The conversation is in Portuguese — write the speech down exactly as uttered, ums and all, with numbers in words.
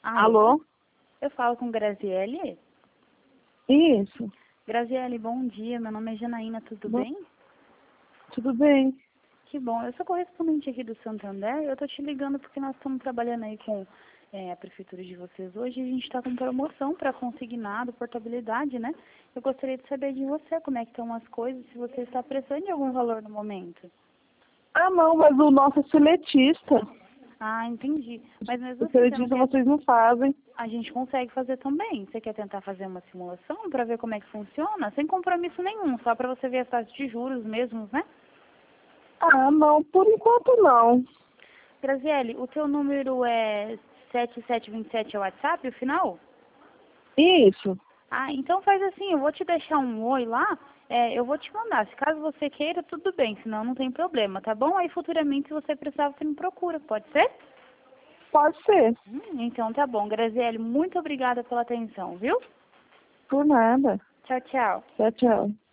Alô? Alô? Eu falo com Graziele? Isso. Graziele, bom dia. Meu nome é Janaína, tudo Bom, bem? tudo bem? Que bom. Eu sou correspondente aqui do Santander. Eu tô te ligando porque nós estamos trabalhando aí com é, a prefeitura de vocês hoje e a gente está com promoção para consignado, portabilidade, né? Eu gostaria de saber de você como é que estão as coisas, se você está precisando de algum valor no momento. Ah, não, mas o nosso é seletista. Ah, entendi. Mas mesmo O assim, você não seletista quer... vocês não fazem. A gente consegue fazer também. Você quer tentar fazer uma simulação para ver como é que funciona? Sem compromisso nenhum, só para você ver as taxas de juros mesmos, né? Ah, não, por enquanto não. Graziele, o teu número é sete sete dois sete, é o WhatsApp, o final? Isso. Ah, então faz assim, eu vou te deixar um oi lá, é, eu vou te mandar. Se caso você queira, tudo bem, senão não tem problema, tá bom? Aí futuramente, se você precisar, você me procura, pode ser? Pode ser. Hum, então tá bom. Graziele, muito obrigada pela atenção, viu? Por nada. Tchau, tchau. Tchau, tchau.